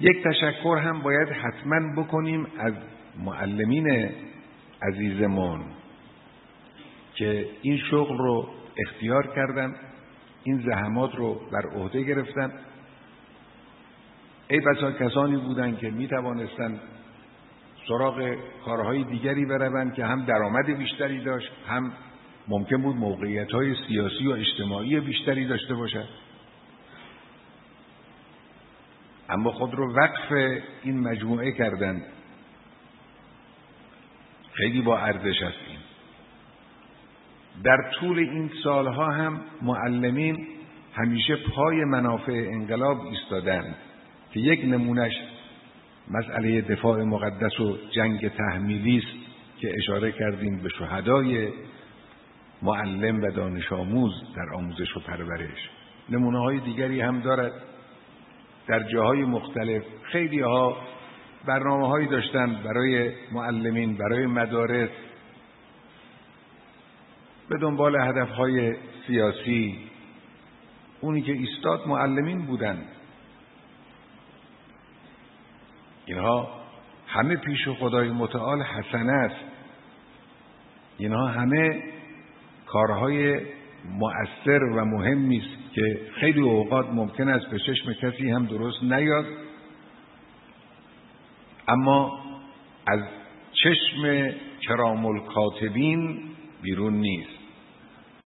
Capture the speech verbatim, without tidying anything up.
یک تشکر هم باید حتما بکنیم از معلمین عزیزمون که این شغل رو اختیار کردن، این زحمات رو بر عهده گرفتن. ای بسا کسانی بودن که می توانستن سراغ کارهای دیگری بروند که هم درآمد بیشتری داشت، هم ممکن بود موقعیت‌های سیاسی و اجتماعی بیشتری داشته باشد، اما خود رو وقف این مجموعه کردند. خیلی با ارزش است این. در طول این سالها هم معلمین همیشه پای منافع انقلاب ایستادند که یک نمونش مسئله دفاع مقدس و جنگ تحمیلی است که اشاره کردیم به شهدای معلم و دانش آموز در آموزش و پرورش. نمونه های دیگری هم دارد. در جاهای مختلف خیلی ها برنامه هایی داشتن برای معلمین، برای مدارس، به دنبال هدف های سیاسی. اونی که ایستاد معلمین بودند. اینها همه پیش خدای متعال حسنه است. اینها همه کارهای مؤثر و مهمی است که خیلی اوقات ممکن است به چشم کسی هم درست نیاد، اما از چشم کرام الکاتبین بیرون نیست.